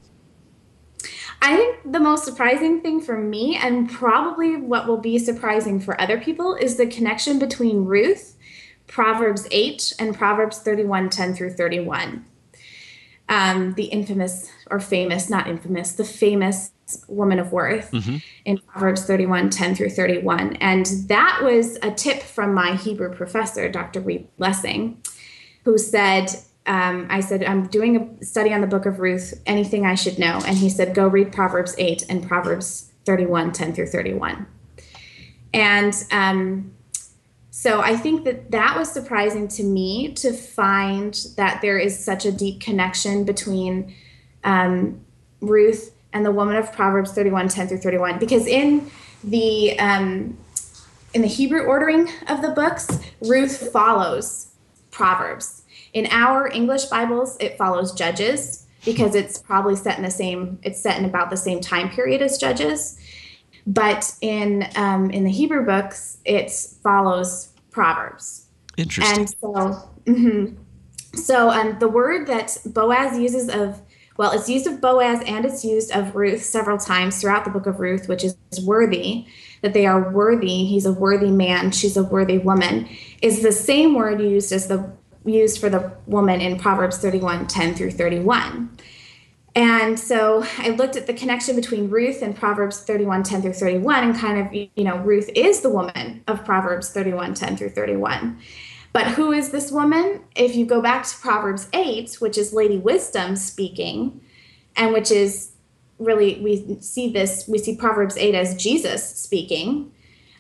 I think the most surprising thing for me, and probably what will be surprising for other people, is the connection between Ruth, Proverbs eight, and Proverbs thirty-one, ten through thirty-one. Um, the infamous, or famous, not infamous, the famous woman of worth mm-hmm. in Proverbs thirty-one, ten through thirty-one. And that was a tip from my Hebrew professor, Doctor Reed Blessing, who said, Um, I said, I'm doing a study on the book of Ruth, anything I should know. And he said, go read Proverbs eight and Proverbs thirty-one, ten through thirty-one. And um, so I think that that was surprising to me to find that there is such a deep connection between um, Ruth and the woman of Proverbs thirty-one, ten through thirty-one. Because in the, um, in the Hebrew ordering of the books, Ruth follows Proverbs. In our English Bibles, it follows Judges because it's probably set in the same, it's set in about the same time period as Judges. But in um, in the Hebrew books, it follows Proverbs. Interesting. And so, mm-hmm. so um, the word that Boaz uses of, well, it's used of Boaz and it's used of Ruth several times throughout the book of Ruth, which is worthy, that they are worthy. He's a worthy man. She's a worthy woman, is the same word used as the used for the woman in Proverbs thirty-one, ten through thirty-one. And so I looked at the connection between Ruth and Proverbs thirty-one, ten through thirty-one, and kind of, you know, Ruth is the woman of Proverbs thirty-one, ten through thirty-one. But who is this woman? If you go back to Proverbs eight, which is Lady Wisdom speaking, and which is really, we see this, we see Proverbs eight as Jesus speaking.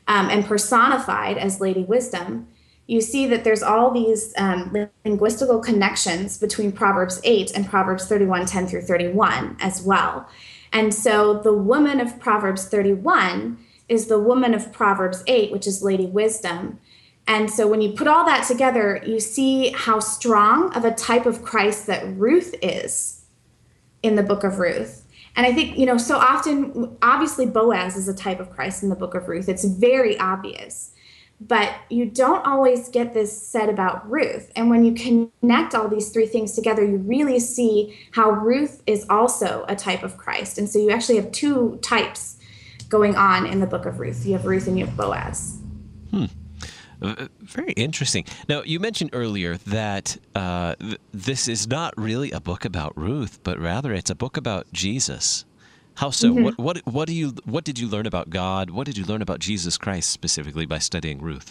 um, and personified as Lady Wisdom, you see that there's all these um, linguistical connections between Proverbs eight and Proverbs thirty-one, ten through thirty-one as well. And so the woman of Proverbs thirty-one is the woman of Proverbs eight, which is Lady Wisdom. And so when you put all that together, you see how strong of a type of Christ that Ruth is in the book of Ruth. And I think, you know, so often, obviously Boaz is a type of Christ in the book of Ruth. It's very obvious. But you don't always get this said about Ruth. And when you connect all these three things together, you really see how Ruth is also a type of Christ. And so you actually have two types going on in the book of Ruth. You have Ruth and you have Boaz. Hmm. Uh, very interesting. Now, you mentioned earlier that uh, th- this is not really a book about Ruth, but rather it's a book about Jesus. How so? Mm-hmm. What what what do you what did you learn about God? What did you learn about Jesus Christ specifically by studying Ruth?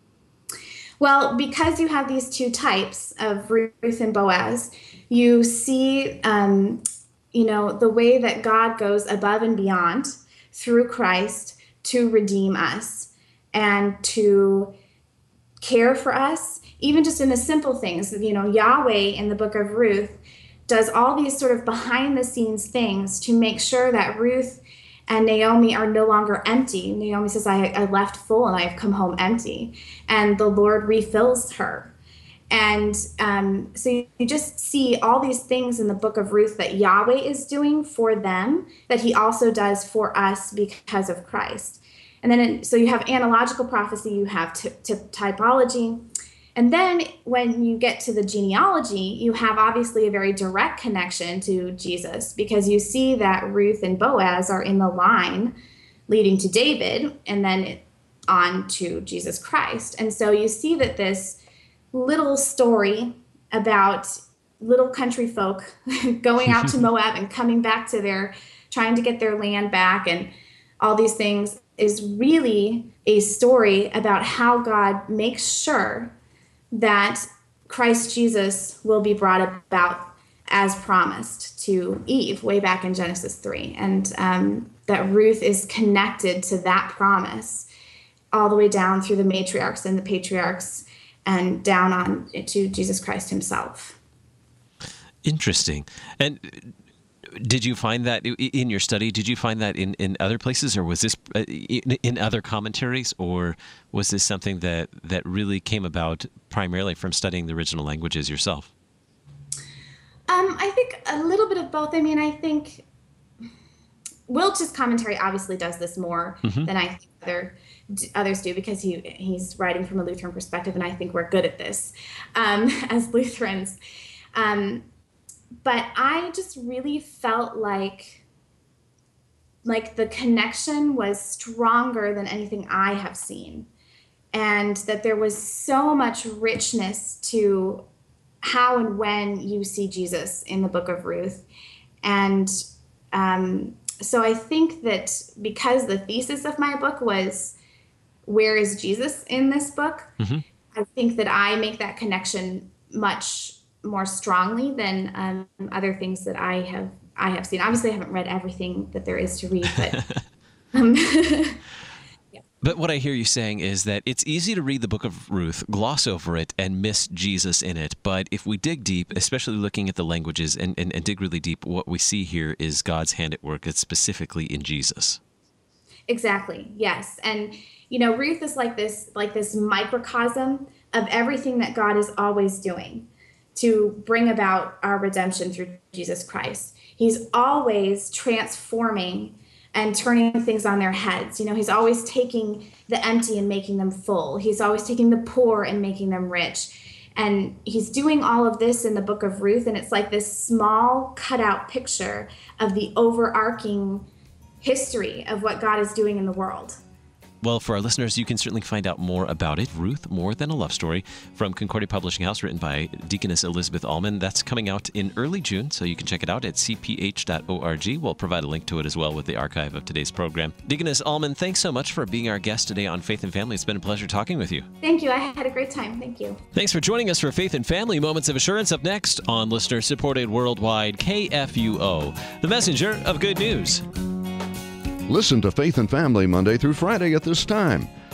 Well, because you have these two types of Ruth and Boaz, you see, um, you know, the way that God goes above and beyond through Christ to redeem us and to care for us, even just in the simple things. You know, Yahweh in the book of Ruth does all these sort of behind the scenes things to make sure that Ruth and Naomi are no longer empty. Naomi says, I, I left full and I have come home empty. And the Lord refills her. And um, so you, you just see all these things in the book of Ruth that Yahweh is doing for them, that he also does for us because of Christ. And then, it, so you have analogical prophecy, you have t- t- typology. And then when you get to the genealogy, you have obviously a very direct connection to Jesus, because you see that Ruth and Boaz are in the line leading to David and then on to Jesus Christ. And so you see that this little story about little country folk going out to Moab and coming back to their, trying to get their land back and all these things is really a story about how God makes sure that Christ Jesus will be brought about as promised to Eve way back in Genesis three. And um, that Ruth is connected to that promise all the way down through the matriarchs and the patriarchs and down on to Jesus Christ himself. Interesting. And did you find that in your study? Did you find that in, in other places, or was this in, in other commentaries, or was this something that, that really came about primarily from studying the original languages yourself? Um, I think a little bit of both. I mean, I think Welch's commentary obviously does this more mm-hmm. than I think other, others do, because he he's writing from a Lutheran perspective, and I think we're good at this um, as Lutherans. Um, But I just really felt like, like the connection was stronger than anything I have seen. And that there was so much richness to how and when you see Jesus in the book of Ruth. And um, so I think that because the thesis of my book was, where is Jesus in this book? Mm-hmm. I think that I make that connection much more strongly than um, other things that I have I have seen. Obviously, I haven't read everything that there is to read, but um, yeah. But what I hear you saying is that it's easy to read the book of Ruth, gloss over it, and miss Jesus in it. But if we dig deep, especially looking at the languages and, and, and dig really deep, what we see here is God's hand at work. It's specifically in Jesus. Exactly. Yes. And, you know, Ruth is like this, like this microcosm of everything that God is always doing to bring about our redemption through Jesus Christ. He's always transforming and turning things on their heads. You know, he's always taking the empty and making them full. He's always taking the poor and making them rich. And he's doing all of this in the book of Ruth, and it's like this small cutout picture of the overarching history of what God is doing in the world. Well, for our listeners, you can certainly find out more about it. Ruth, More Than a Love Story, from Concordia Publishing House, written by Deaconess Elizabeth Allman. That's coming out in early June, so you can check it out at c p h dot org. We'll provide a link to it as well with the archive of today's program. Deaconess Allman, thanks so much for being our guest today on Faith and Family. It's been a pleasure talking with you. Thank you. I had a great time. Thank you. Thanks for joining us for Faith and Family Moments of Assurance. Up next on listener-supported worldwide K F U O, the messenger of good news. Listen to Faith and Family Monday through Friday at this time.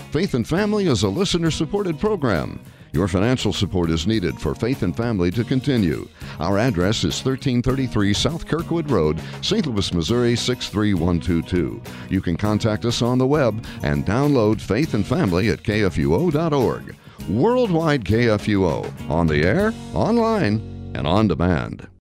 Faith and Family is a listener-supported program. Your financial support is needed for Faith and Family to continue. Our address is thirteen thirty-three South Kirkwood Road, Saint Louis, Missouri six three one two two. You can contact us on the web and download Faith and Family at K F U O dot org. Worldwide K F U O, on the air, online, and on demand.